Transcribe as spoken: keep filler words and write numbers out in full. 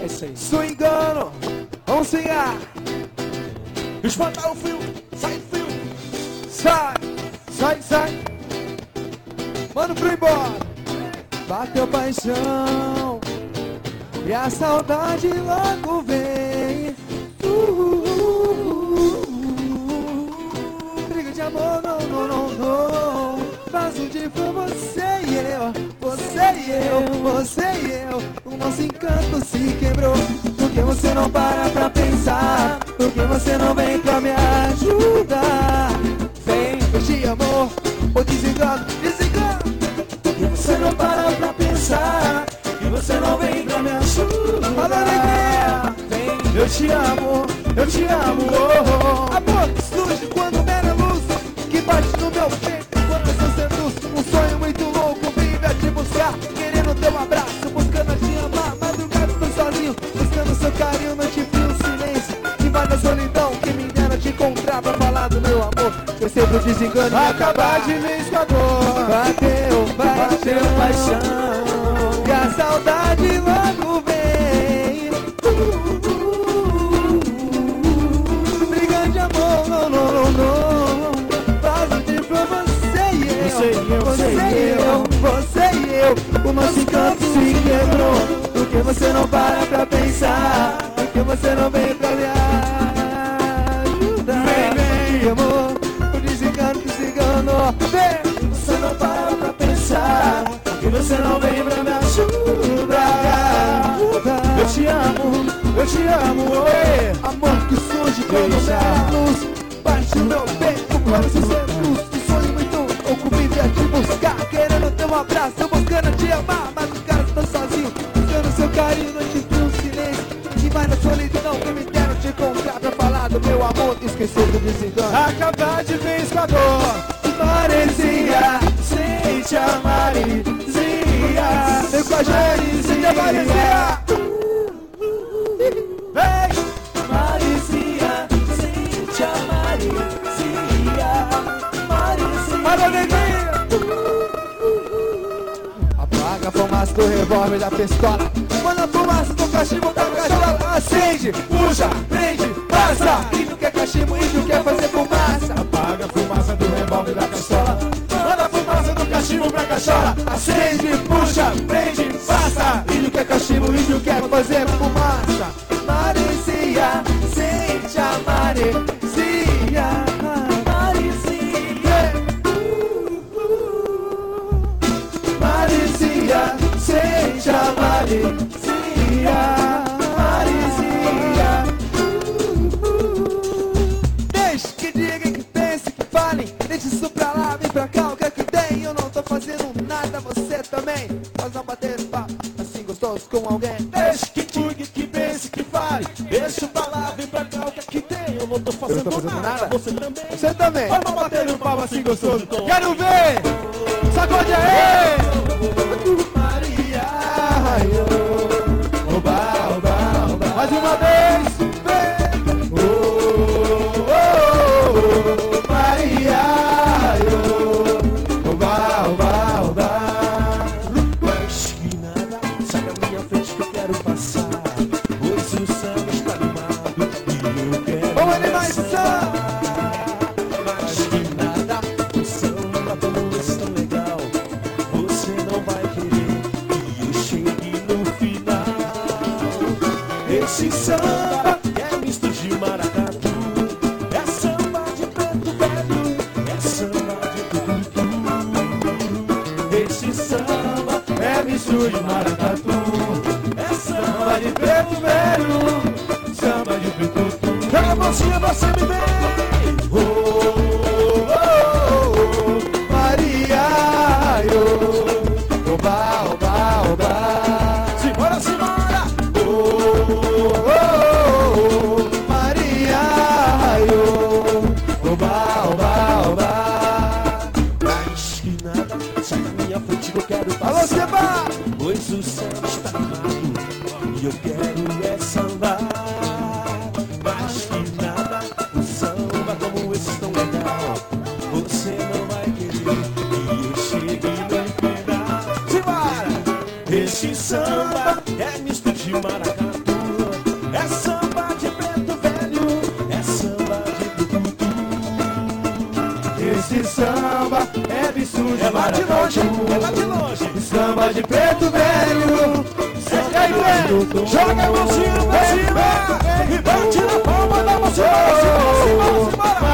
É isso aí. Swingando, vamos swingar. Espantar o fio, sai fio. Sai, sai, sai. Mano pro embora. Bateu paixão e a saudade logo vem. uh, uh, uh, uh. Briga de amor, não, não, não, não. Faz um dia pra você e eu, você e eu, você e eu. O nosso encanto se quebrou. Por que você não para pra pensar? Por que você não vem pra me ajudar? Vem, eu te amo, ou desengano, desengano. Por que você não para pra pensar? Por que você não vem pra me ajudar? Fala, alegria. Vem, eu te amo, eu te amo. Oh, oh. Amor que surge quando der a luz, que bate no meu peito quando eu seduz. Um sonho muito louco vive a te buscar, querendo teu abraço, buscando a te amar. Madrugada tô sozinho, buscando seu carinho, noite frio, silêncio, invade a solidão. Que me dera te encontrar pra falar do meu amor. Esquecer do desengano e acabar de vez com a dor. Bateu, bateu paixão e a saudade logo vem. uh, uh, uh, uh. Briga de amor, não, não, não, não. Faz o dia pra você e eu, você e eu, você e eu, você e eu. O nosso encanto se quebrou. Por que você não para pra pensar? Por que você não vem pra me ajudar? Vem, vem, amor, o desencanto se enganou. Vem, você não para pra pensar. Por que você não vem pra me ajudar? Eu te amo, eu te amo, oi. Amor que surge quando der a luz, bate no meu peito quando se seduz. Um sonho muito louco vive a te buscar, querendo ter um abraço, buscando te amar. Mas os caras estão sozinhos, buscando seu carinho, noite frio, silêncio, e vai na solidão. Que me deram te encontrar pra falar do meu amor, esquecer do desengano, acabar de vez com a dor. Parecia sem te amar, Marizia. Vem com a Marizia, Marizia. Vem, Marizia, sem te amar, Marizia. Marizia. Para, neguinha. Apaga a fumaça do revólver da pistola. Manda a fumaça do cachimbo da cachola. Acende, puxa, prende, passa. Índio quer cachimbo, índio quer fazer fumaça. Apaga a fumaça do revólver da pistola. Manda a fumaça do cachimbo pra cachola. Acende, puxa, prende, passa. Índio quer cachimbo, índio quer fazer fumaça. Marizia, sente a Marizia. Marizia. Marizia, sente a Marizia. Marizia. Deixe que digam, que pensem, que falem. Deixe isso pra lá, vem pra cá, o que é que tem? Eu não tô fazendo nada, você também. Nós não bater papo assim gostoso com alguém. Deixe que digam, que pensem, que falem. Deixa pra lá, vem pra cá, o que é que tem? Eu não tô fazendo, eu não tô fazendo nada, nada, você também. Você também. Vamos bater um papo assim gostoso. Quero ver! Sacode aí! Maria, oba, oba, oba. Mais uma vez, vem! Oh, oh, oh, Maria, oba, oba, oba. Acho que nada sai da minha frente que eu quero passar. Pois o samba está animado e eu quero. Vamos animar esse samba! Acho que nada, o samba tão esse tão legal. Você não vai querer que eu chegue no final. Esse samba é misto de maracatu, é samba de preto velho, é samba de tucutu. Esse samba é misto de maracatu, é samba de preto velho, samba de tucutu. Joga a mãozinha, você me vem. Oh, oh, oh, oh, Maria, oh, oba, oba, oba. Simbora, simbora. Oh, oh, oh, Maria, oh, oba, oba, oba. Mais que nada, sai da minha frente que eu quero passar. Alô, Seba! Pois o samba está animado e eu quero é sambar. Mais que nada, o samba como esse tão legal. Você não vai querer que eu chegue no final. Simbora! Esse samba é misto de maracatu, esse samba é de sujo. É lá de longe, é lá de longe. Samba de preto velho. E aí, velho, joga a mãozinha pra cima e bate na palma da mãozinha pra cima, pra cima, pra cima.